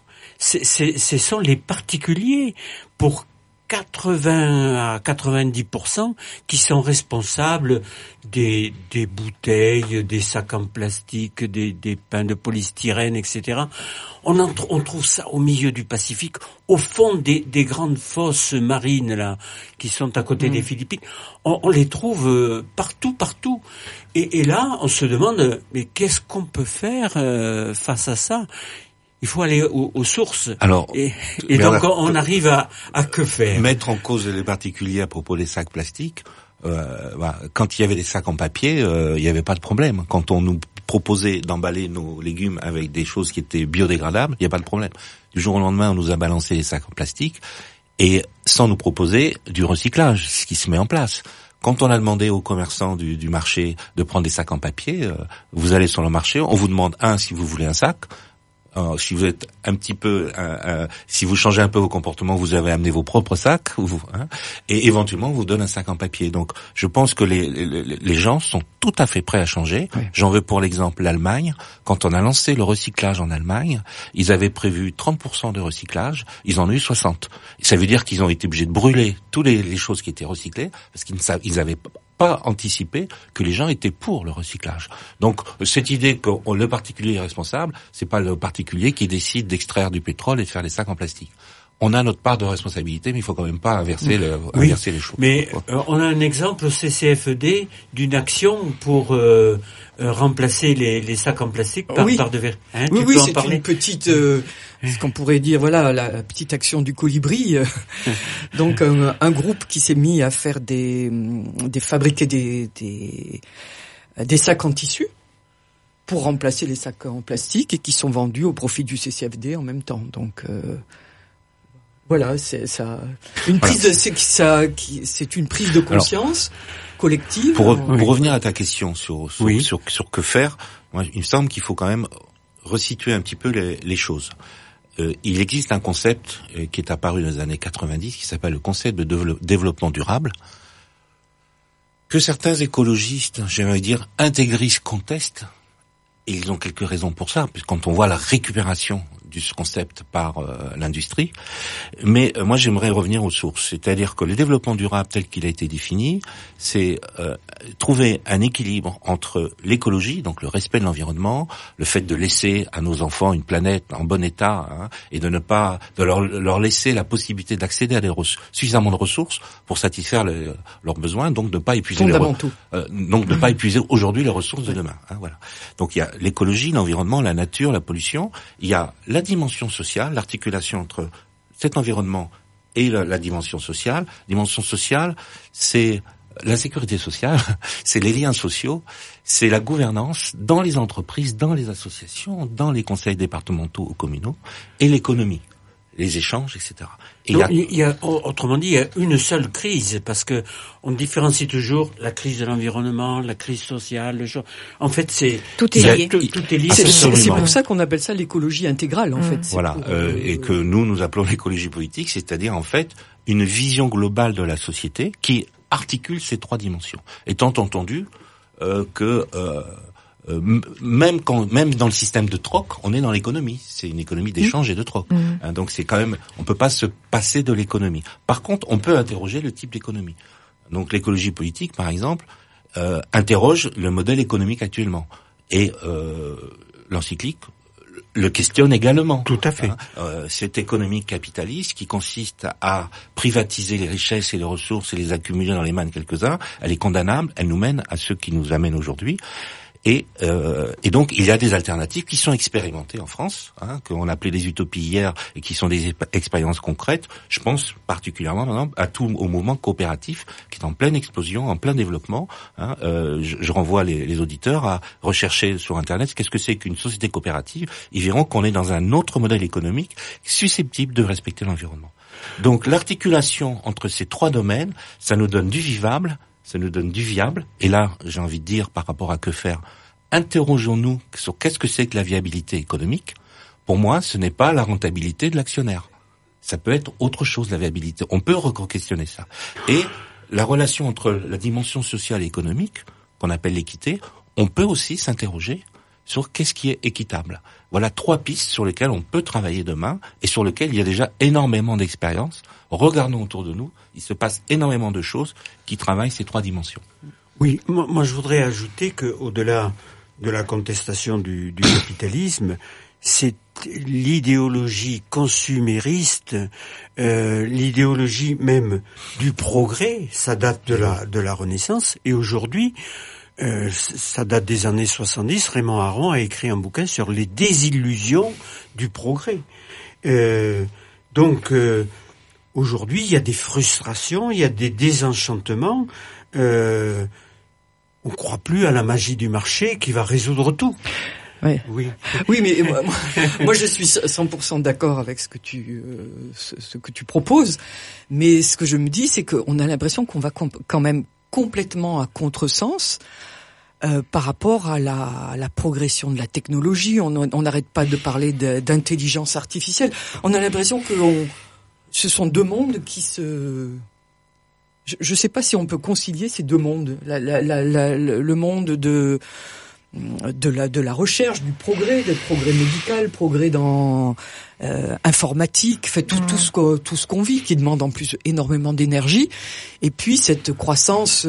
Ce sont les particuliers pour 80 à 90% qui sont responsables des bouteilles, des sacs en plastique, des pains de polystyrène, etc. On trouve ça au milieu du Pacifique, au fond des grandes fosses marines là qui sont à côté des Philippines. On les trouve partout. Et là, on se demande mais qu'est-ce qu'on peut faire face à ça? Il faut aller aux sources. Alors, et donc on arrive à que faire? Mettre en cause les particuliers à propos des sacs plastiques. Quand il y avait des sacs en papier, il n'y avait pas de problème. Quand on nous proposait d'emballer nos légumes avec des choses qui étaient biodégradables, il n'y a pas de problème. Du jour au lendemain, on nous a balancé les sacs en plastique et sans nous proposer du recyclage, ce qui se met en place. Quand on a demandé aux commerçants du marché de prendre des sacs en papier, vous allez sur le marché, on vous demande si vous voulez un sac. Alors, si vous êtes un petit peu, si vous changez un peu vos comportements, vous avez amené vos propres sacs, et éventuellement on vous donne un sac en papier. Donc, je pense que les gens sont tout à fait prêts à changer. Oui. J'en veux pour l'exemple l'Allemagne. Quand on a lancé le recyclage en Allemagne, ils avaient prévu 30% de recyclage, ils en ont eu 60. Ça veut dire qu'ils ont été obligés de brûler toutes les choses qui étaient recyclées parce qu'ils avaient pas anticipé que les gens étaient pour le recyclage. Donc cette idée que le particulier est responsable, c'est pas le particulier qui décide d'extraire du pétrole et de faire des sacs en plastique. On a notre part de responsabilité, mais il faut quand même pas inverser les choses. Mais on a un exemple au CCFED d'une action pour remplacer les sacs en plastique par de verre. Oui, c'est une petite, ce qu'on pourrait dire, voilà, la petite action du colibri. Donc un groupe qui s'est mis à faire fabriquer des sacs en tissu pour remplacer les sacs en plastique et qui sont vendus au profit du CCFD en même temps. Donc voilà, c'est ça. C'est une prise de conscience collective. Pour revenir à ta question sur que faire, moi, il me semble qu'il faut quand même resituer un petit peu les choses. Il existe un concept qui est apparu dans les années 90 qui s'appelle le concept de développement durable, que certains écologistes, j'aimerais dire intégristes, contestent, et ils ont quelques raisons pour ça, puisque quand on voit la récupération du concept par l'industrie. Mais moi, j'aimerais revenir aux sources. C'est-à-dire que le développement durable tel qu'il a été défini, c'est trouver un équilibre entre l'écologie, donc le respect de l'environnement, le fait de laisser à nos enfants une planète en bon état, et de ne pas leur laisser la possibilité d'accéder à suffisamment de ressources pour satisfaire leurs besoins, donc de ne pas épuiser ne pas épuiser aujourd'hui les ressources de demain. Voilà. Donc il y a l'écologie, l'environnement, la nature, la pollution. Il y a la dimension sociale, l'articulation entre cet environnement et la dimension sociale. Dimension sociale, c'est la sécurité sociale, c'est les liens sociaux, c'est la gouvernance dans les entreprises, dans les associations, dans les conseils départementaux ou communaux, et l'économie, les échanges, etc. Et autrement dit, il y a une seule crise, parce que on différencie toujours la crise de l'environnement, la crise sociale, en fait, tout est lié. Tout est lié. C'est pour ça qu'on appelle ça l'écologie intégrale, en fait. Voilà, et que nous appelons l'écologie politique, c'est-à-dire, en fait, une vision globale de la société qui articule ces trois dimensions. Étant entendu que même dans le système de troc, on est dans l'économie. C'est une économie d'échange et de troc. Donc c'est quand même, on peut pas se passer de l'économie. Par contre, on peut interroger le type d'économie. Donc l'écologie politique, par exemple, interroge le modèle économique actuellement. Et l'encyclique le questionne également. Tout à fait. Cette économie capitaliste qui consiste à privatiser les richesses et les ressources et les accumuler dans les mains de quelques-uns, elle est condamnable, elle nous mène à ce qui nous amène aujourd'hui. Et donc il y a des alternatives qui sont expérimentées en France, qu'on appelait des utopies hier et qui sont des expériences concrètes. Je pense particulièrement par exemple au mouvement coopératif qui est en pleine explosion, en plein développement. Je renvoie les auditeurs à rechercher sur Internet qu'est-ce que c'est qu'une société coopérative. Ils verront qu'on est dans un autre modèle économique susceptible de respecter l'environnement. Donc l'articulation entre ces trois domaines, ça nous donne du vivable. Ça nous donne du viable. Et là, j'ai envie de dire, par rapport à que faire, interrogeons-nous sur qu'est-ce que c'est que la viabilité économique. Pour moi, ce n'est pas la rentabilité de l'actionnaire. Ça peut être autre chose, la viabilité. On peut re-questionner ça. Et la relation entre la dimension sociale et économique, qu'on appelle l'équité, on peut aussi s'interroger sur qu'est-ce qui est équitable. Voilà trois pistes sur lesquelles on peut travailler demain et sur lesquelles il y a déjà énormément d'expérience. Regardons autour de nous, il se passe énormément de choses qui travaillent ces trois dimensions. Oui, moi je voudrais ajouter que au-delà de la contestation du capitalisme, c'est l'idéologie consumériste, l'idéologie même du progrès, ça date de la Renaissance, et aujourd'hui, ça date des années 70, Raymond Aron a écrit un bouquin sur les désillusions du progrès. Donc, aujourd'hui, il y a des frustrations, il y a des désenchantements. On croit plus à la magie du marché qui va résoudre tout. Ouais. Oui, mais moi je suis 100% d'accord avec ce que tu proposes. Mais ce que je me dis, c'est qu'on a l'impression qu'on va quand même complètement à contresens par rapport à la progression de la technologie. On n'arrête pas de parler d'intelligence artificielle. On a l'impression que ce sont deux mondes qui se... Je sais pas si on peut concilier ces deux mondes. Le monde de la recherche, du progrès médical, progrès dans informatique, fait tout ce qu'on vit, qui demande en plus énormément d'énergie, et puis cette croissance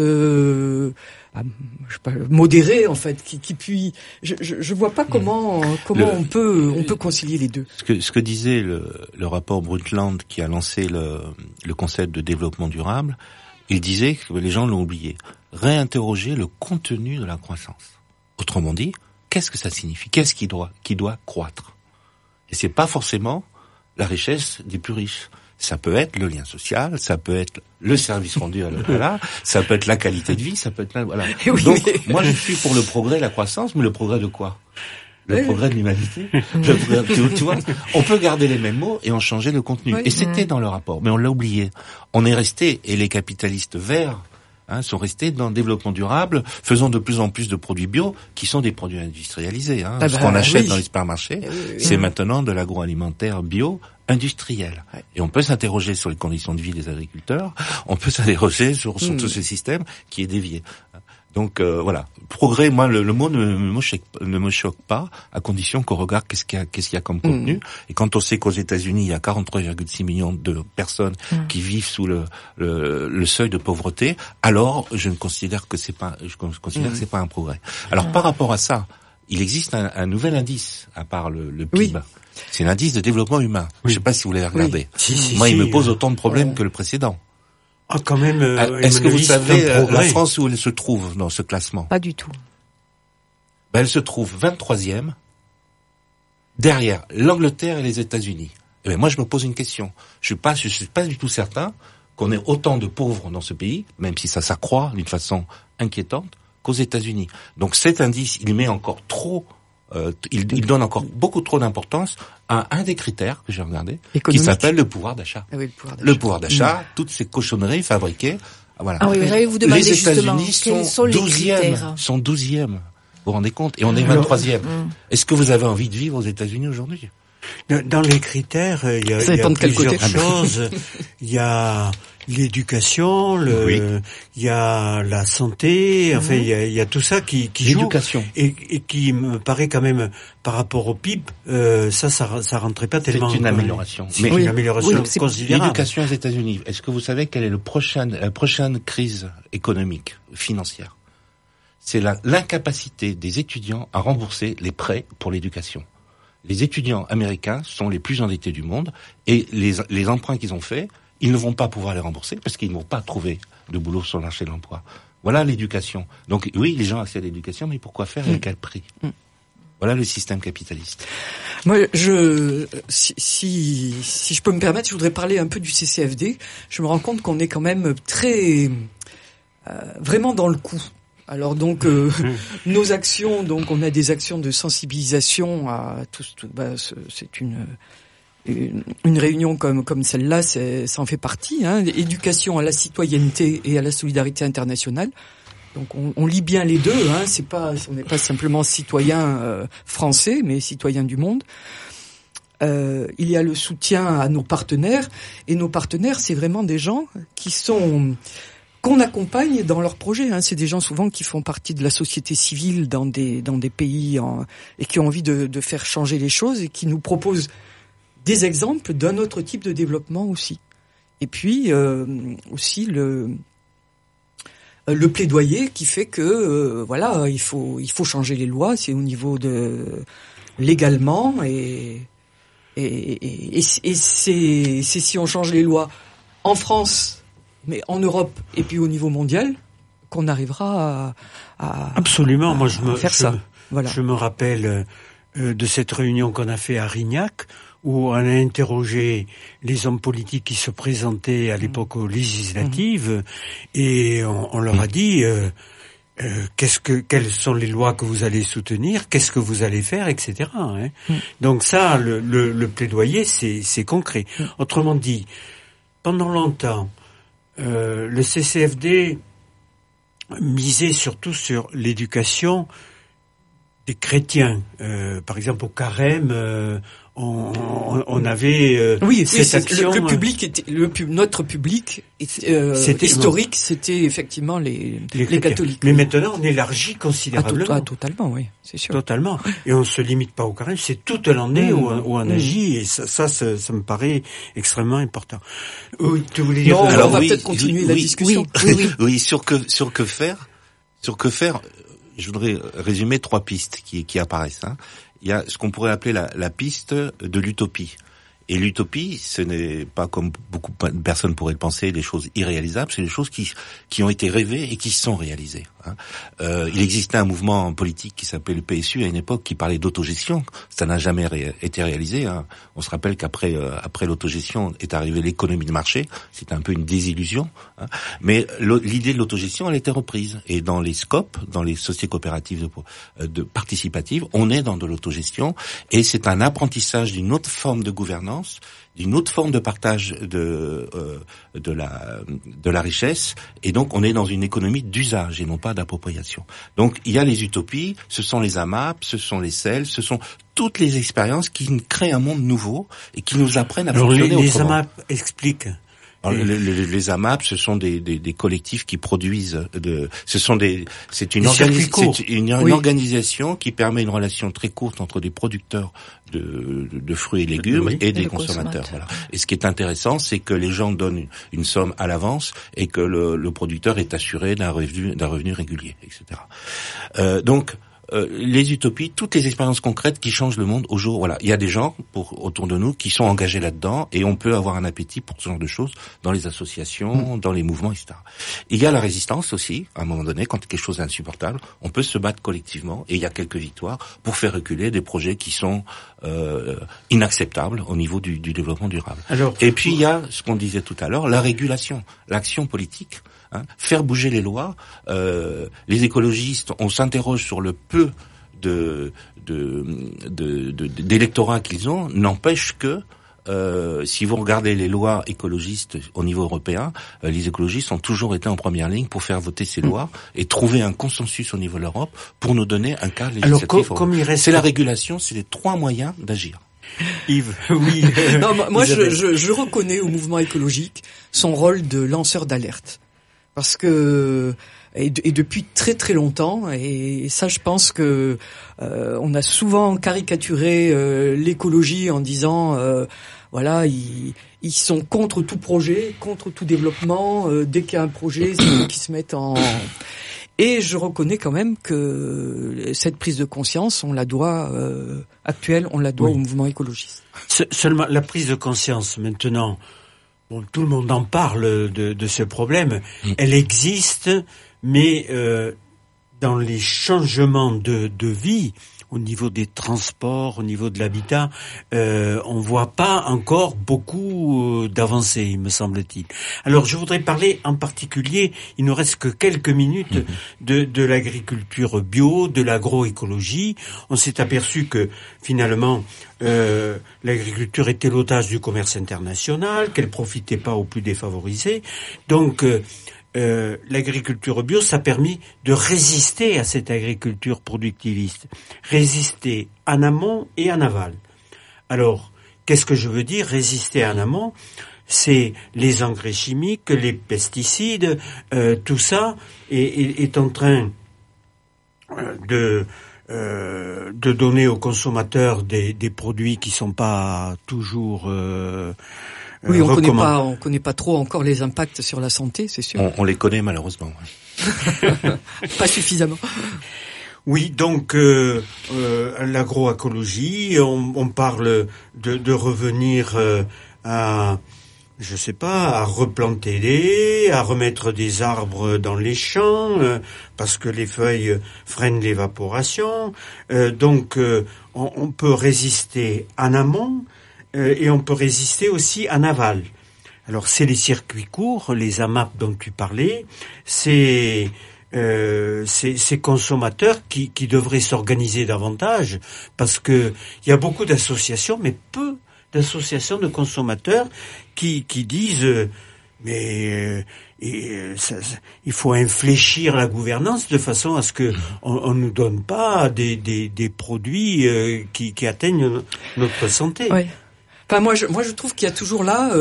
modérée en fait, qui puis je vois pas comment on peut concilier les deux. Ce que disait le rapport Brundtland qui a lancé le concept de développement durable, il disait que les gens l'ont oublié, réinterroger le contenu de la croissance. Autrement dit, qu'est-ce que ça signifie? Qu'est-ce qui doit croître? Et c'est pas forcément la richesse des plus riches. Ça peut être le lien social, ça peut être le service rendu à l'au-delà, ça peut être la qualité de vie, ça peut être voilà. Oui, donc moi je suis pour le progrès, la croissance, mais le progrès de quoi? Le progrès de l'humanité. Tu vois, on peut garder les mêmes mots et en changer le contenu. Et c'était dans le rapport, mais on l'a oublié. On est resté, et les capitalistes verts sont restés dans le développement durable, faisant de plus en plus de produits bio, qui sont des produits industrialisés. Ce qu'on achète dans les supermarchés, c'est maintenant de l'agroalimentaire bio industriel. Et on peut s'interroger sur les conditions de vie des agriculteurs, on peut s'interroger sur tout ce système qui est dévié. Donc voilà, progrès, moi le mot ne me choque pas, à condition qu'on regarde qu'est-ce qu'il y a comme contenu. Et quand on sait qu'aux États-Unis il y a 43,6 millions de personnes qui vivent sous le seuil de pauvreté, alors je considère que c'est pas un progrès. Alors par rapport à ça, il existe un nouvel indice à part le PIB. C'est l'indice de développement humain. Je sais pas si vous l'avez regardé. Moi il me pose autant de problèmes que le précédent. Ah, quand même. Est-ce que vous savez la France où elle se trouve dans ce classement? Pas du tout. Elle se trouve 23e derrière l'Angleterre et les États-Unis. Eh bien, moi, je me pose une question. Je suis pas du tout certain qu'on ait autant de pauvres dans ce pays, même si ça s'accroît d'une façon inquiétante, qu'aux États-Unis. Donc, cet indice, il met encore trop. Il donne encore beaucoup trop d'importance à un des critères que j'ai regardé, qui s'appelle le pouvoir d'achat. Ah oui, le pouvoir d'achat, toutes ces cochonneries fabriquées, voilà. Ah oui, j'allais vous demander les justement États-Unis quels sont les critères. sont 12e. Vous vous rendez compte? Et on est 23e. Est-ce que vous avez envie de vivre aux États-Unis aujourd'hui? Dans les critères, il y a plusieurs choses. Il y a l'éducation, il y a la santé, enfin il y a tout ça qui joue et qui me paraît quand même par rapport au PIB, ça rentrait pas tellement. C'est une amélioration. C'est une amélioration considérable. L'éducation aux États-Unis. Est-ce que vous savez quelle est la prochaine crise économique, financière? C'est l'incapacité des étudiants à rembourser les prêts pour l'éducation. Les étudiants américains sont les plus endettés du monde et les emprunts qu'ils ont faits, ils ne vont pas pouvoir les rembourser parce qu'ils n'ont pas trouvé de boulot sur le marché de l'emploi. Voilà l'éducation. Donc oui, les gens accèdent à l'éducation, mais pourquoi faire et à quel prix? Voilà le système capitaliste. Moi, si je peux me permettre, je voudrais parler un peu du CCFD. Je me rends compte qu'on est quand même très vraiment dans le coup. Alors donc nos actions, donc on a des actions de sensibilisation à tous. C'est une réunion comme celle-là, ça en fait partie. Éducation à la citoyenneté et à la solidarité internationale. Donc on lit bien les deux. On n'est pas simplement citoyen français, mais citoyen du monde. Il y a le soutien à nos partenaires, et nos partenaires, c'est vraiment des gens qu'on accompagne dans leurs projets. C'est des gens souvent qui font partie de la société civile dans des pays et qui ont envie de faire changer les choses et qui nous proposent des exemples d'un autre type de développement aussi. Et puis aussi le plaidoyer qui fait que il faut changer les lois, c'est au niveau de légalement et c'est si on change les lois en France, mais en Europe et puis au niveau mondial, qu'on arrivera à absolument. Moi, je me rappelle de cette réunion qu'on a fait à Rignac, où on a interrogé les hommes politiques qui se présentaient à l'époque aux législatives, et on leur a dit quelles sont les lois que vous allez soutenir, qu'est-ce que vous allez faire, etc. Donc ça, le plaidoyer, c'est concret. Autrement dit, pendant longtemps, le CCFD misait surtout sur l'éducation des chrétiens. Par exemple, au Carême, on avait cette action. Le public était notre public c'était historique, c'était effectivement les catholiques. Mais maintenant, on élargit considérablement. Totalement, oui, c'est sûr. Totalement. Et on se limite pas au Carême, c'est toute l'année où on agit, et ça me paraît extrêmement important. Oui, tu voulais dire. Non, alors on va peut-être continuer la discussion. Oui, sur que faire. Je voudrais résumer 3 pistes qui apparaissent. Il y a ce qu'on pourrait appeler la piste de l'utopie. Et l'utopie, ce n'est pas comme beaucoup de personnes pourraient le penser, des choses irréalisables, c'est des choses qui ont été rêvées et qui se sont réalisées. Il existait un mouvement politique qui s'appelait le PSU à une époque qui parlait d'autogestion. Ça n'a jamais été réalisé. On se rappelle qu'après l'autogestion est arrivée l'économie de marché. C'était un peu une désillusion. Mais l'idée de l'autogestion, elle a été reprise. Et dans les SCOP, dans les sociétés coopératives de participatives, on est dans de l'autogestion. Et c'est un apprentissage d'une autre forme de gouvernance, d'une autre forme de partage de la richesse, et donc on est dans une économie d'usage et non pas d'appropriation. Donc il y a les utopies, ce sont les AMAP, ce sont les CEL, ce sont toutes les expériences qui créent un monde nouveau et qui nous apprennent à fonctionner autrement. Les AMAP expliquent. Alors, les AMAP, ce sont des collectifs qui produisent c'est une organisation qui permet une relation très courte entre des producteurs de fruits et légumes et des consommateurs. Voilà. Et ce qui est intéressant, c'est que les gens donnent une somme à l'avance et que le producteur est assuré d'un revenu régulier, etc. Donc, les utopies, toutes les expériences concrètes qui changent le monde au jour. Voilà, il y a des gens autour de nous qui sont engagés là-dedans et on peut avoir un appétit pour ce genre de choses dans les associations, dans les mouvements, etc. Il y a la résistance aussi. À un moment donné, quand quelque chose est insupportable, on peut se battre collectivement et il y a quelques victoires pour faire reculer des projets qui sont inacceptables au niveau du développement durable. Et puis il y a ce qu'on disait tout à l'heure, la régulation, l'action politique. Faire bouger les lois. Les écologistes, on s'interroge sur le peu d'électorat qu'ils ont, n'empêche que si vous regardez les lois écologistes au niveau européen, les écologistes ont toujours été en première ligne pour faire voter ces lois et trouver un consensus au niveau de l'Europe pour nous donner un cadre législatif. C'est la régulation, c'est les 3 moyens d'agir. Yves, oui. Non, moi je reconnais au mouvement écologique son rôle de lanceur d'alerte. Parce que et depuis très très longtemps, et ça je pense que on a souvent caricaturé l'écologie en disant voilà, ils sont contre tout projet, contre tout développement, dès qu'il y a un projet, c'est eux qui se mettent en... Et je reconnais quand même que cette prise de conscience, on la doit actuelle, on la doit au mouvement écologiste. Seulement la prise de conscience maintenant. Bon, tout le monde en parle de ce problème. Elle existe, mais dans les changements de vie, au niveau des transports, au niveau de l'habitat, on voit pas encore beaucoup d'avancées, il me semble-t-il. Alors, je voudrais parler en particulier, il nous reste que quelques minutes, de l'agriculture bio, de l'agroécologie. On s'est aperçu que, finalement, l'agriculture était l'otage du commerce international, qu'elle profitait pas aux plus défavorisés. Donc, l'agriculture bio, ça a permis de résister à cette agriculture productiviste. Résister en amont et en aval. Alors, qu'est-ce que je veux dire, résister en amont? C'est les engrais chimiques, les pesticides, tout ça est en train de donner aux consommateurs des produits qui sont pas toujours oui, on connaît pas trop encore les impacts sur la santé, c'est sûr. On les connaît malheureusement. Pas suffisamment. Oui, donc l'agroécologie, on parle de revenir à, je sais pas, à replanter à remettre des arbres dans les champs parce que les feuilles freinent l'évaporation. Donc on peut résister en amont. Et on peut résister aussi en aval. Alors c'est les circuits courts, les AMAP dont tu parlais, c'est ces consommateurs qui devraient s'organiser davantage parce que il y a beaucoup d'associations, mais peu d'associations de consommateurs qui disent mais il faut infléchir la gouvernance de façon à ce que on nous donne pas des produits qui atteignent notre santé. Ouais. Enfin, moi, je trouve qu'il y a toujours là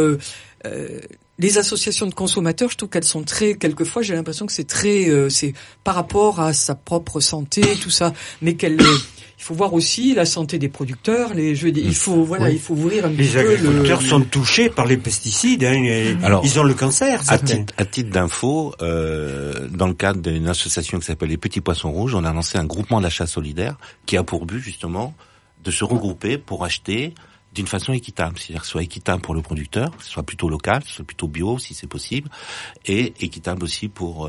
les associations de consommateurs. Je trouve qu'elles sont quelquefois, j'ai l'impression que c'est par rapport à sa propre santé, tout ça, mais il faut voir aussi la santé des producteurs. Il faut ouvrir un petit peu. Les agriculteurs sont touchés par les pesticides. Alors, ils ont le cancer. À titre d'info, dans le cadre d'une association qui s'appelle les Petits Poissons Rouges, on a lancé un groupement d'achat solidaire qui a pour but justement de se regrouper pour acheter d'une façon équitable, c'est-à-dire que ce soit équitable pour le producteur, que ce soit plutôt local, que ce soit plutôt bio si c'est possible, et équitable aussi pour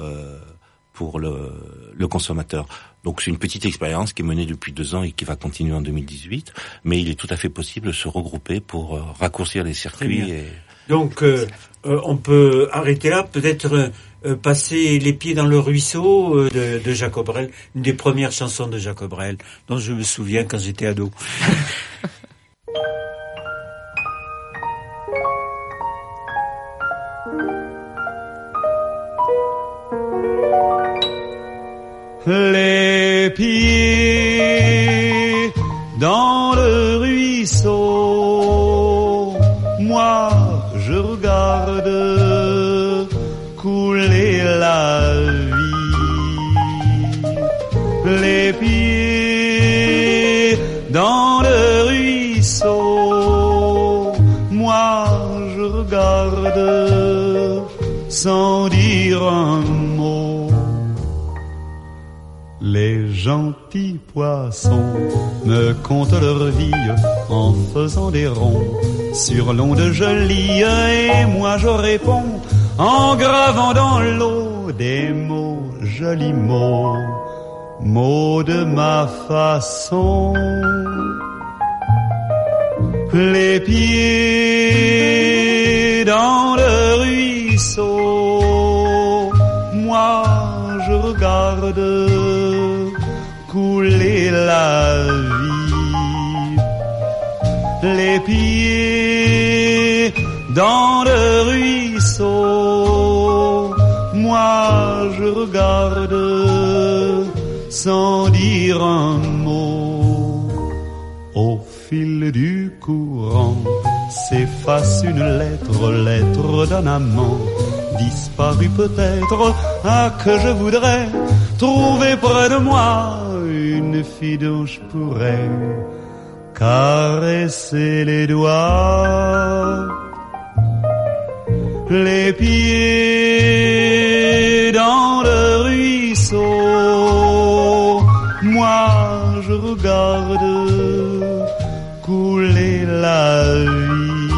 le consommateur. Donc c'est une petite expérience qui est menée depuis 2 ans et qui va continuer en 2018, mais il est tout à fait possible de se regrouper pour raccourcir les circuits. Donc on peut arrêter là, peut-être passer les pieds dans le ruisseau de Jacques Brel, une des premières chansons de Jacques Brel, dont je me souviens quand j'étais ado. Les pieds dans le ruisseau, moi je regarde couler la vie. Les pieds dans le ruisseau, moi je regarde sans dire un mot. Les gentils poissons me content leur vie en faisant des ronds sur l'onde jolie, et moi je réponds en gravant dans l'eau des mots, jolis mots, mots de ma façon. Les pieds dans le ruisseau, moi je regarde couler la vie. Les pieds dans le ruisseau, moi je regarde sans dire un mot. Au fil du courant s'efface une lettre, lettre d'un amant disparu peut-être, que je voudrais trouver près de moi une fille dont je pourrais caresser les doigts. Les pieds dans le ruisseau, moi je regarde couler la vie.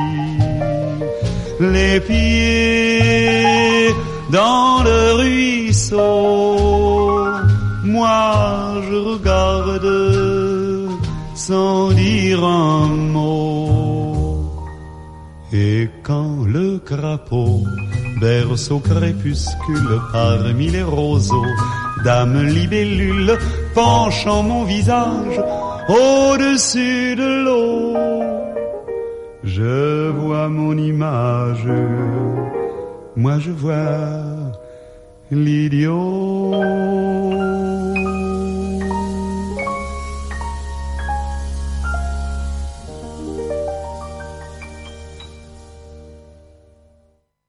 Les pieds dans le ruisseau, moi je regarde sans dire un mot. Et quand le crapaud berce au crépuscule parmi les roseaux, dame libellule penchant mon visage au-dessus de l'eau, je vois mon image, moi je vois l'idiot.